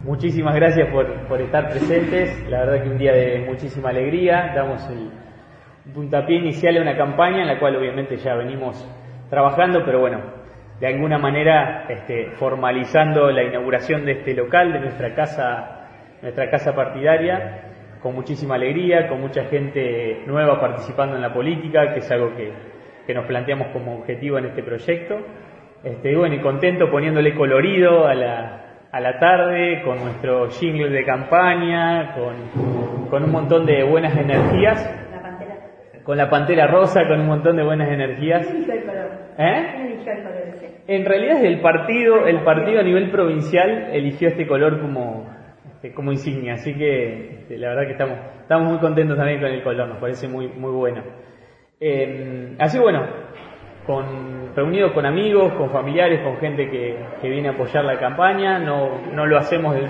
Muchísimas gracias por estar presentes. La verdad que un día de muchísima alegría. Damos el puntapié inicial a una campaña en la cual obviamente ya venimos trabajando, pero bueno, de alguna manera formalizando la inauguración de este local, de nuestra casa partidaria, con muchísima alegría, con mucha gente nueva participando en la política, que es algo que nos planteamos como objetivo en este proyecto. Y bueno, y contento poniéndole colorido a la tarde, con nuestro jingle de campaña, con un montón de buenas energías. Con la pantera rosa, con un montón de buenas energías. ¿Quién eligió el color? ¿Quién eligió el color ese? En realidad es el partido a nivel provincial eligió este color como insignia, así que la verdad que estamos muy contentos también con el color, nos parece muy bueno. Así bueno, reunidos con amigos, con familiares, con gente que viene a apoyar la campaña, no lo hacemos de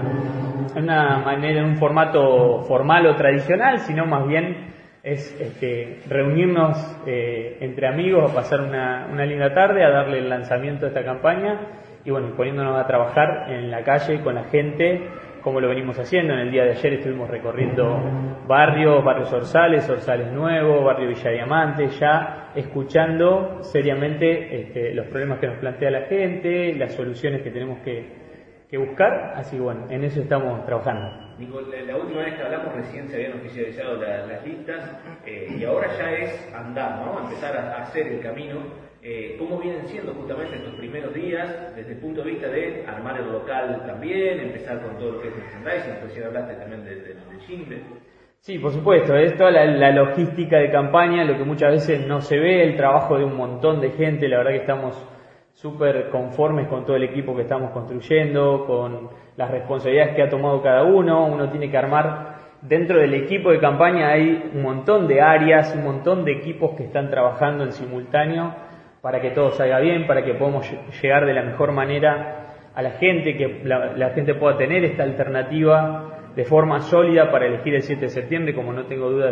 una manera, en un formato formal o tradicional, sino más bien es reunirnos entre amigos, a pasar una linda tarde, a darle el lanzamiento a esta campaña y bueno, poniéndonos a trabajar en la calle con la gente, como lo venimos haciendo. En el día de ayer estuvimos recorriendo barrios Orsales Nuevo, barrio Villa Diamante, ya escuchando seriamente los problemas que nos plantea la gente, las soluciones que tenemos que buscar, así que bueno, en eso estamos trabajando. Nico, la última vez que hablamos recién se habían oficializado las listas y ahora ya es andar, ¿no? Empezar a hacer el camino. ¿Cómo vienen siendo justamente estos primeros días desde el punto de vista de armar el local también, empezar con todo lo que es merchandising? Recién hablaste también del jingle. Sí, por supuesto, es toda la logística de campaña, lo que muchas veces no se ve, el trabajo de un montón de gente. La verdad que estamos súper conformes con todo el equipo que estamos construyendo, con las responsabilidades que ha tomado cada uno tiene que armar. Dentro del equipo de campaña hay un montón de áreas, un montón de equipos que están trabajando en simultáneo para que todo salga bien, para que podamos llegar de la mejor manera a la gente, que la gente pueda tener esta alternativa de forma sólida para elegir el 7 de septiembre, como no tengo duda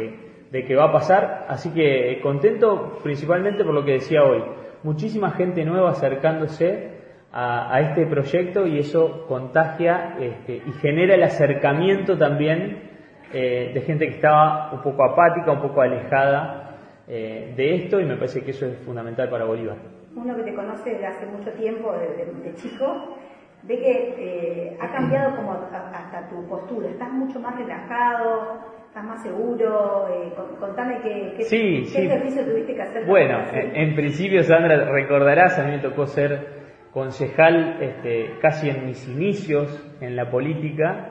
de que va a pasar. Así que contento principalmente por lo que decía hoy. Muchísima gente nueva acercándose a este proyecto y eso contagia y genera el acercamiento también de gente que estaba un poco apática, un poco alejada de esto, y me parece que eso es fundamental para Bolívar. Uno que te conoce desde hace mucho tiempo, de chico, ve que ha cambiado como hasta tu postura, estás mucho más relajado, estás más seguro. Contame qué ejercicio tuviste que hacer. Bueno, en principio, Sandra, recordarás, a mí me tocó ser concejal casi en mis inicios en la política,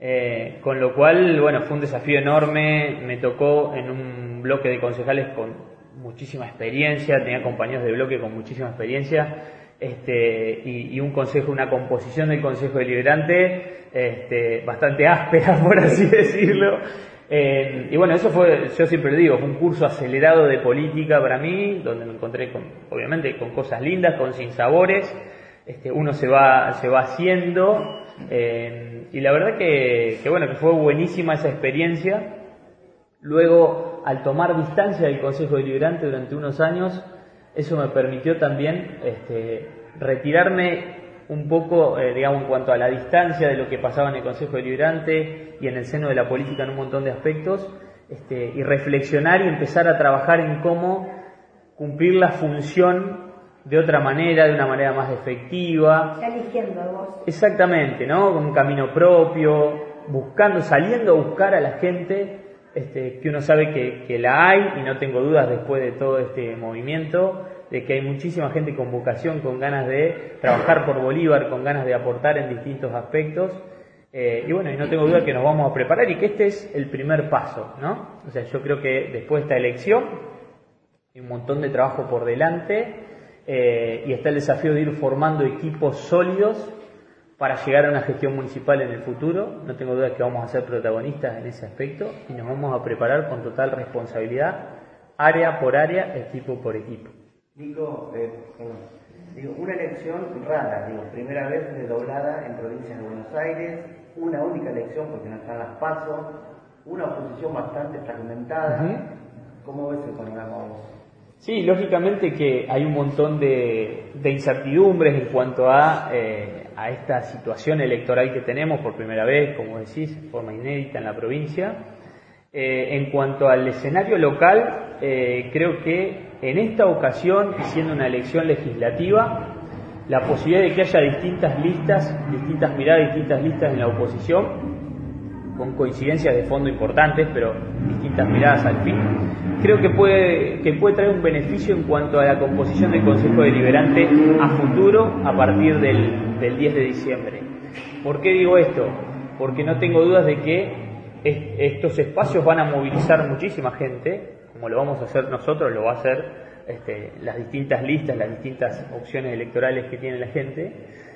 con lo cual, bueno, fue un desafío enorme. Me tocó en un bloque de concejales con muchísima experiencia, tenía compañeros de bloque con muchísima experiencia, y una composición del Consejo Deliberante bastante áspera, por así decirlo. Y bueno, eso fue, yo siempre lo digo, fue un curso acelerado de política para mí, donde me encontré obviamente con cosas lindas, con sinsabores. Uno se va haciendo, y la verdad que bueno, que fue buenísima esa experiencia. Luego, al tomar distancia del Consejo Deliberante durante unos años, eso me permitió también retirarme un poco, digamos, en cuanto a la distancia de lo que pasaba en el Consejo Deliberante y en el seno de la política en un montón de aspectos, y reflexionar y empezar a trabajar en cómo cumplir la función de otra manera, de una manera más efectiva. Ya eligiendo vos. Exactamente, ¿no? Con un camino propio, saliendo a buscar a la gente, que uno sabe que la hay, y no tengo dudas después de todo este movimiento, de que hay muchísima gente con vocación, con ganas de trabajar por Bolívar, con ganas de aportar en distintos aspectos, y bueno, y no tengo duda que nos vamos a preparar y que este es el primer paso, ¿no? O sea, yo creo que después de esta elección hay un montón de trabajo por delante, y está el desafío de ir formando equipos sólidos para llegar a una gestión municipal en el futuro. No tengo duda que vamos a ser protagonistas en ese aspecto y nos vamos a preparar con total responsabilidad, área por área, equipo por equipo. Nico, una elección rara, primera vez desdoblada en provincias de Buenos Aires, una única elección porque no están las PASO, una oposición bastante fragmentada. ¿Cómo ves el panorama vos? Sí, lógicamente que hay un montón de incertidumbres en cuanto a a esta situación electoral que tenemos por primera vez, como decís, de forma inédita en la provincia. En cuanto al escenario local, creo que en esta ocasión, siendo una elección legislativa, la posibilidad de que haya distintas listas, distintas miradas, distintas listas en la oposición, con coincidencias de fondo importantes, pero distintas miradas al fin, creo que puede traer un beneficio en cuanto a la composición del Consejo Deliberante a futuro, a partir del 10 de diciembre. ¿Por qué digo esto? Porque no tengo dudas de que estos espacios van a movilizar muchísima gente, como lo vamos a hacer nosotros, lo va a hacer las distintas listas, las distintas opciones electorales que tiene la gente,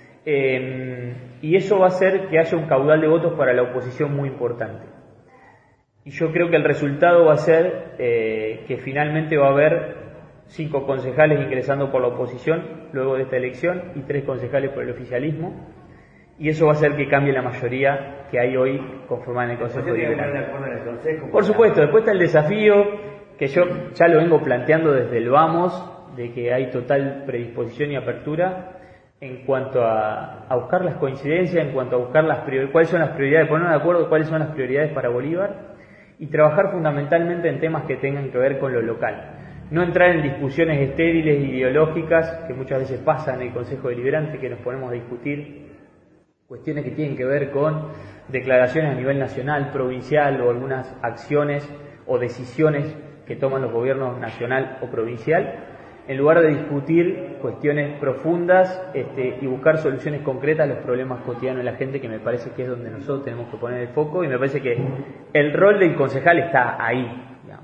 y eso va a hacer que haya un caudal de votos para la oposición muy importante. Y yo creo que el resultado va a ser que finalmente va a haber 5 concejales ingresando por la oposición luego de esta elección y 3 concejales por el oficialismo, y eso va a hacer que cambie la mayoría que hay hoy conformada en el Consejo Deliberante. Por supuesto, después está el desafío que yo ya lo vengo planteando desde el vamos, de que hay total predisposición y apertura en cuanto a buscar las coincidencias, en cuanto a buscar cuáles son las prioridades, ponernos de acuerdo cuáles son las prioridades para Bolívar y trabajar fundamentalmente en temas que tengan que ver con lo local. No entrar en discusiones estériles ideológicas que muchas veces pasan en el Consejo Deliberante, que nos ponemos a discutir cuestiones que tienen que ver con declaraciones a nivel nacional, provincial o algunas acciones o decisiones que toman los gobiernos nacional o provincial, en lugar de discutir cuestiones profundas y buscar soluciones concretas a los problemas cotidianos de la gente, que me parece que es donde nosotros tenemos que poner el foco, y me parece que el rol del concejal está ahí, digamos.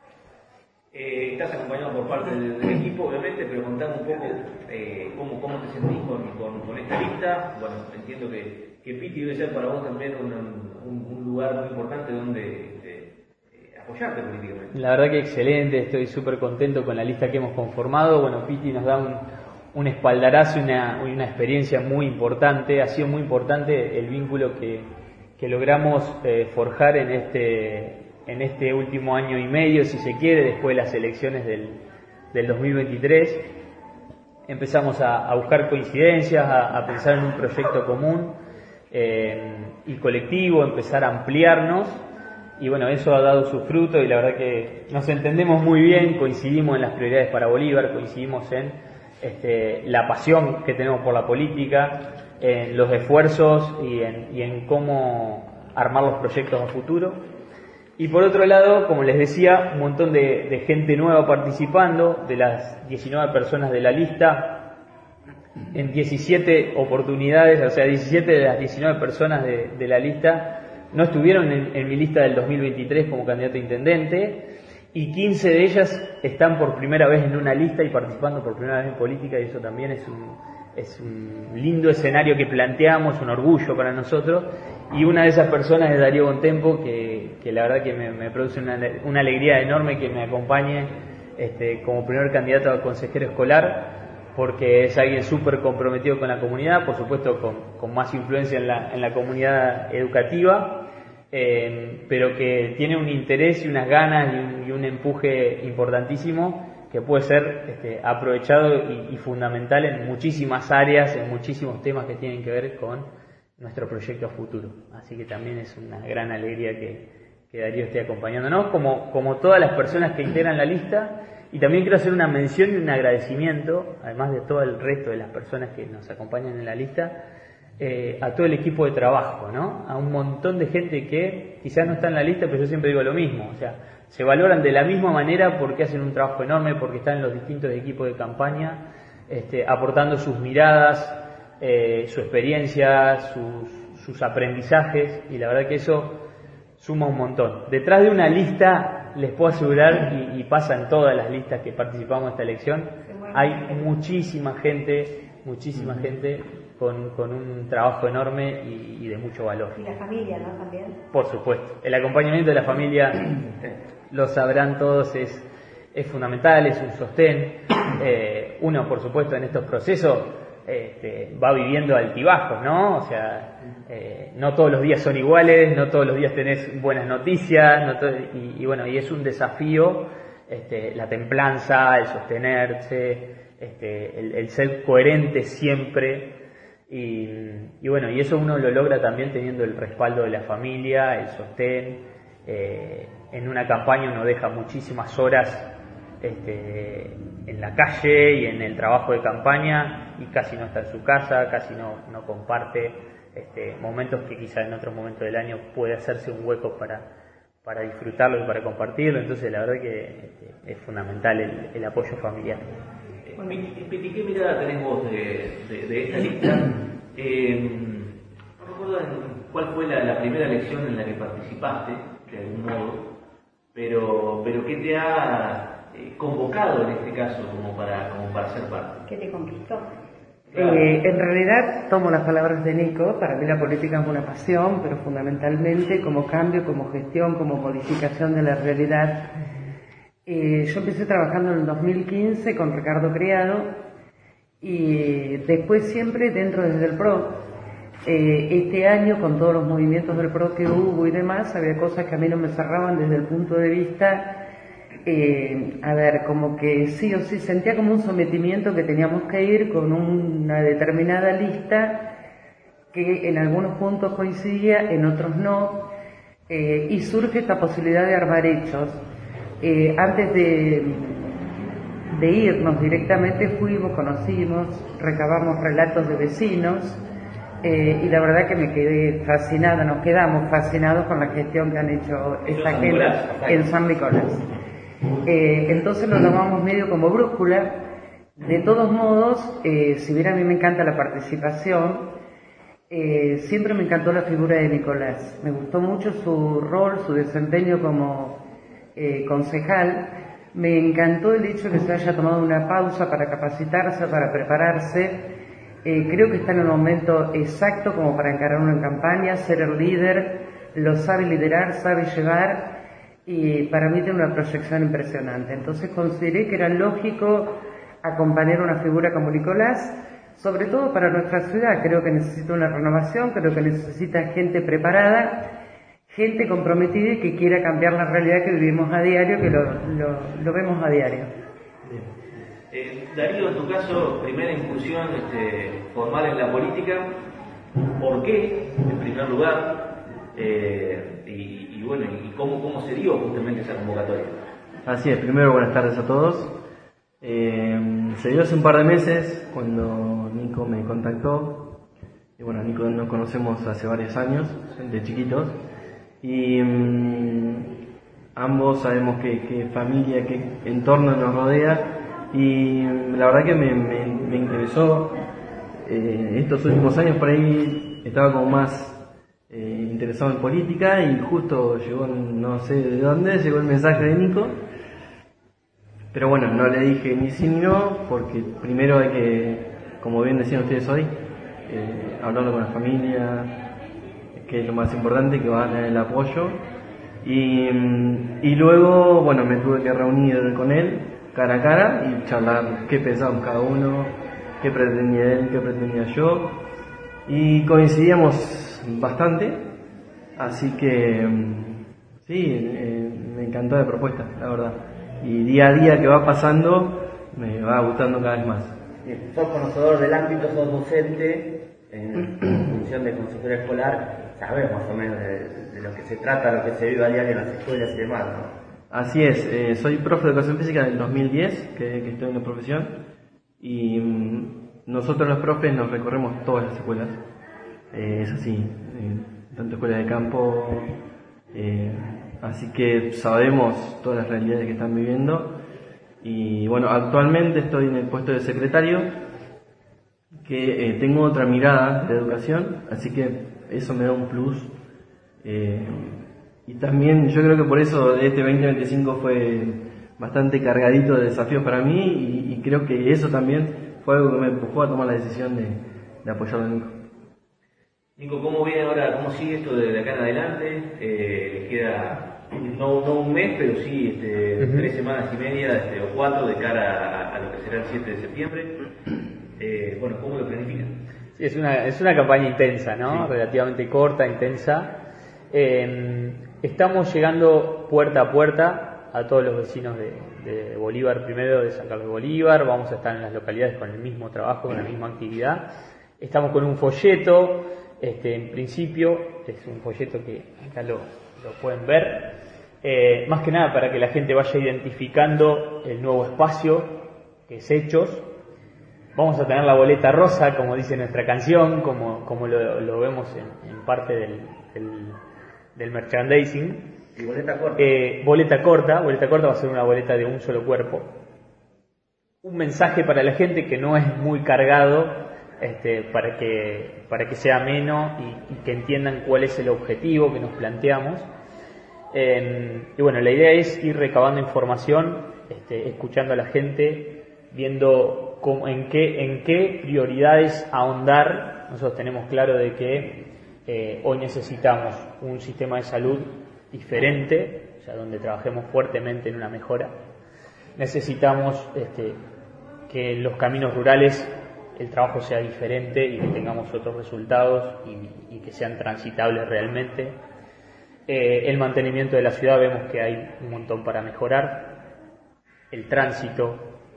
Estás acompañado por parte del equipo, obviamente, pero contame un poco cómo te sentís con esta lista. Bueno, entiendo que Piti debe ser para vos también un lugar muy importante donde apoyarte políticamente. La verdad que excelente, estoy súper contento con la lista que hemos conformado. Bueno, Piti nos da un espaldarazo y una experiencia muy importante. Ha sido muy importante el vínculo que logramos forjar en este último año y medio, si se quiere, después de las elecciones del 2023. Empezamos a buscar coincidencias, a pensar en un proyecto común y colectivo, empezar a ampliarnos. Y bueno, eso ha dado su fruto y la verdad que nos entendemos muy bien, coincidimos en las prioridades para Bolívar, coincidimos en la pasión que tenemos por la política, en los esfuerzos y en cómo armar los proyectos a futuro. Y por otro lado, como les decía, un montón de gente nueva participando, de las 19 personas de la lista, en 17 oportunidades, o sea, 17 de las 19 personas de la lista no estuvieron en mi lista del 2023 como candidato a intendente, y 15 de ellas están por primera vez en una lista y participando por primera vez en política, y eso también es un lindo escenario que planteamos, un orgullo para nosotros. Y una de esas personas es Darío Bontempo, que la verdad que me produce una alegría enorme que me acompañe como primer candidato a consejero escolar, porque es alguien súper comprometido con la comunidad, por supuesto con más influencia en la comunidad educativa, pero que tiene un interés y unas ganas y un empuje importantísimo que puede ser aprovechado y fundamental en muchísimas áreas, en muchísimos temas que tienen que ver con nuestro proyecto a futuro. Así que también es una gran alegría que Darío esté acompañándonos, como todas las personas que integran la lista. Y también quiero hacer una mención y un agradecimiento, además de todo el resto de las personas que nos acompañan en la lista, a todo el equipo de trabajo, ¿no? A un montón de gente que quizás no está en la lista, pero yo siempre digo lo mismo, o sea, se valoran de la misma manera porque hacen un trabajo enorme, porque están en los distintos equipos de campaña, aportando sus miradas, su experiencia, sus aprendizajes, y la verdad que eso suma un montón. Detrás de una lista, les puedo asegurar, y pasa en todas las listas que participamos en esta elección, hay muchísima gente con un trabajo enorme y de mucho valor. Y la familia, ¿no? También. Por supuesto. El acompañamiento de la familia, lo sabrán todos, es fundamental, es un sostén. Uno, por supuesto, en estos procesos va viviendo altibajos, ¿no? O sea, no todos los días son iguales, no todos los días tenés buenas noticias, y bueno, y es un desafío, la templanza, el sostenerse, el ser coherente siempre, Y bueno, y eso uno lo logra también teniendo el respaldo de la familia, el sostén. En una campaña uno deja muchísimas horas en la calle y en el trabajo de campaña y casi no está en su casa, casi no comparte momentos que quizá en otros momentos del año puede hacerse un hueco para disfrutarlo y para compartirlo. Entonces la verdad que es fundamental el apoyo familiar. Piti, ¿qué mirada tenés vos de esta lista? No recuerdo cuál fue la primera elección en la que participaste, de algún modo, pero ¿qué te ha convocado en este caso como para ser parte? ¿Qué te conquistó? Claro. En realidad tomo las palabras de Nico. Para mí la política es una pasión, pero fundamentalmente como cambio, como gestión, como modificación de la realidad. Yo empecé trabajando en el 2015 con Ricardo Criado y después siempre dentro desde el PRO. Este año, con todos los movimientos del PRO que hubo y demás, había cosas que a mí no me cerraban desde el punto de vista, como que sí o sí sentía como un sometimiento que teníamos que ir con una determinada lista que en algunos puntos coincidía, en otros no, y surge esta posibilidad de armar hechos. Antes de irnos directamente fuimos, conocimos, recabamos relatos de vecinos y la verdad que me quedé fascinada, nos quedamos fascinados con la gestión que han hecho esta gente en San Nicolás. Entonces lo tomamos medio como brújula. De todos modos, si bien a mí me encanta la participación, siempre me encantó la figura de Nicolás. Me gustó mucho su rol, su desempeño como concejal. Me encantó el hecho de que se haya tomado una pausa para capacitarse, para prepararse. Creo que está en el momento exacto como para encarar una campaña, ser el líder, lo sabe liderar, sabe llevar y para mí tiene una proyección impresionante. Entonces consideré que era lógico acompañar una figura como Nicolás, sobre todo para nuestra ciudad. Creo que necesita una renovación, creo que necesita gente preparada, gente comprometida y que quiera cambiar la realidad que vivimos a diario, que lo vemos a diario. Darío, en tu caso, primera incursión formal en la política, ¿por qué, en primer lugar? Y bueno, ¿y cómo se dio justamente esa convocatoria? Así es, primero buenas tardes a todos. Se dio hace un par de meses cuando Nico me contactó. Y bueno, Nico nos conocemos hace varios años, de chiquitos. Y ambos sabemos qué familia, qué entorno nos rodea. Y la verdad que me interesó. Estos últimos años por ahí estaba como más interesado en política y justo llegó, no sé de dónde, llegó el mensaje de Nico. Pero bueno, no le dije ni sí ni no, porque primero hay que, como bien decían ustedes hoy, hablarlo con la familia, que es lo más importante, que va a tener el apoyo. Y luego, bueno, me tuve que reunir con él cara a cara y charlar qué pensábamos cada uno, qué pretendía él, qué pretendía yo. Y coincidíamos bastante, así que sí, me encantó la propuesta, la verdad. Y día a día que va pasando, me va gustando cada vez más. Sos conocedor del ámbito, sos docente en función de consejero escolar, sabes más o menos de lo que se trata, lo que se vive a diario en las escuelas y demás, ¿no? Así es, soy profe de educación física del 2010, que estoy en la profesión, y nosotros los profes nos recorremos todas las escuelas, es así, tanto escuelas de campo, así que sabemos todas las realidades que están viviendo. Y bueno, actualmente estoy en el puesto de secretario, que tengo otra mirada de educación, así que eso me da un plus. Y también yo creo que por eso este 2025 fue bastante cargadito de desafíos para mí y creo que eso también fue algo que me empujó a tomar la decisión de apoyarlo a Nico. Nico, ¿cómo viene ahora, cómo sigue esto de acá en adelante? Queda no un mes, pero sí 3 semanas y media o 4 de cara a lo que será el 7 de septiembre. Bueno, ¿cómo lo planifican? Sí, es una campaña intensa, ¿no? Sí. Relativamente corta, intensa. Estamos llegando puerta a puerta a todos los vecinos de Bolívar, primero de San Carlos de Bolívar. Vamos a estar en las localidades con el mismo trabajo, con la misma actividad. Estamos con un folleto, en principio, es un folleto que acá lo pueden ver, más que nada para que la gente vaya identificando el nuevo espacio, que es Hechos. Vamos a tener la boleta rosa, como dice nuestra canción, como lo vemos en parte del merchandising. Y boleta corta. Boleta corta va a ser una boleta de un solo cuerpo. Un mensaje para la gente que no es muy cargado, para que sea ameno y que entiendan cuál es el objetivo que nos planteamos. Y bueno, la idea es ir recabando información, escuchando a la gente, viendo en qué prioridades ahondar. Nosotros tenemos claro de que hoy necesitamos un sistema de salud diferente, o sea, donde trabajemos fuertemente en una mejora. Necesitamos que en los caminos rurales el trabajo sea diferente y que tengamos otros resultados y que sean transitables realmente. El mantenimiento de la ciudad, vemos que hay un montón para mejorar. El tránsito,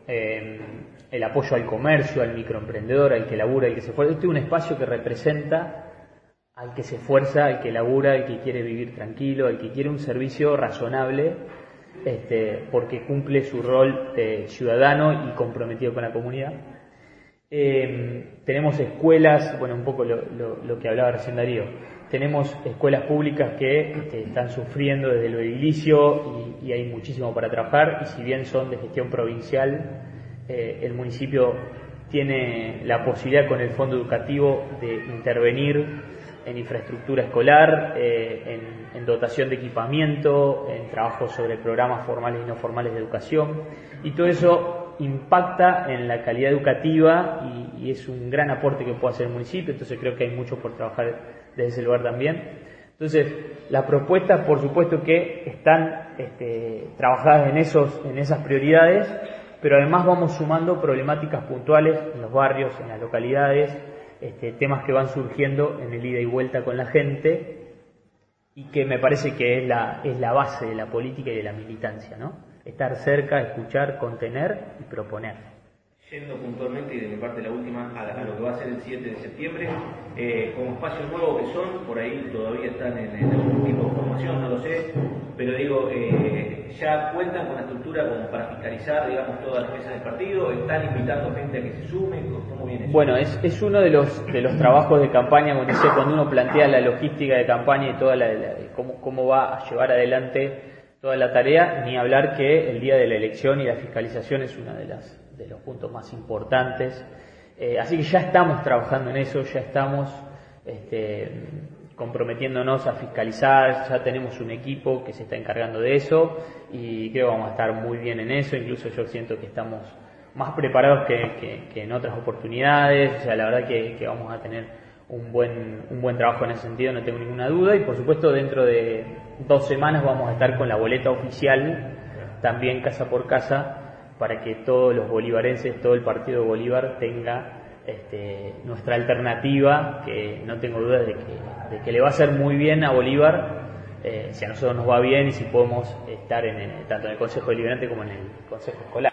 el apoyo al comercio, al microemprendedor, al que labura, al que se esfuerza. Este es un espacio que representa al que se esfuerza, al que labura, al que quiere vivir tranquilo, al que quiere un servicio razonable, porque cumple su rol de ciudadano y comprometido con la comunidad. Tenemos escuelas, bueno, un poco lo que hablaba recién Darío. Tenemos escuelas públicas que están sufriendo desde lo edilicio y hay muchísimo para trabajar, y si bien son de gestión provincial, el municipio tiene la posibilidad con el fondo educativo de intervenir en infraestructura escolar, en dotación de equipamiento, en trabajo sobre programas formales y no formales de educación, y todo eso impacta en la calidad educativa y es un gran aporte que puede hacer el municipio. Entonces creo que hay mucho por trabajar desde ese lugar también. Entonces las propuestas, por supuesto que están trabajadas en esas prioridades, pero además vamos sumando problemáticas puntuales en los barrios, en las localidades, temas que van surgiendo en el ida y vuelta con la gente, y que me parece que es la base de la política y de la militancia, ¿no? Estar cerca, escuchar, contener y proponer. Yendo puntualmente, y de mi parte la última, a lo que va a ser el 7 de septiembre, como espacio nuevo que son, por ahí todavía están en algún tipo de formación, no lo sé, pero digo, ya cuentan con la estructura como para fiscalizar, digamos, todas las mesas del partido, están invitando gente a que se sume, ¿cómo viene eso? Bueno, es uno de los trabajos de campaña, cuando uno plantea la logística de campaña y toda cómo va a llevar adelante toda la tarea, ni hablar que el día de la elección y la fiscalización es uno de los puntos más importantes. Así que ya estamos trabajando en eso, ya estamos comprometiéndonos a fiscalizar, ya tenemos un equipo que se está encargando de eso y creo que vamos a estar muy bien en eso. Incluso yo siento que estamos más preparados que en otras oportunidades. O sea, la verdad que vamos a tener un buen trabajo en ese sentido, no tengo ninguna duda. Y por supuesto dentro de 2 semanas vamos a estar con la boleta oficial, también casa por casa, para que todos los bolivarenses, todo el partido de Bolívar tenga nuestra alternativa, que no tengo dudas de que le va a hacer muy bien a Bolívar, si a nosotros nos va bien y si podemos estar tanto en el Consejo Deliberante como en el Consejo Escolar.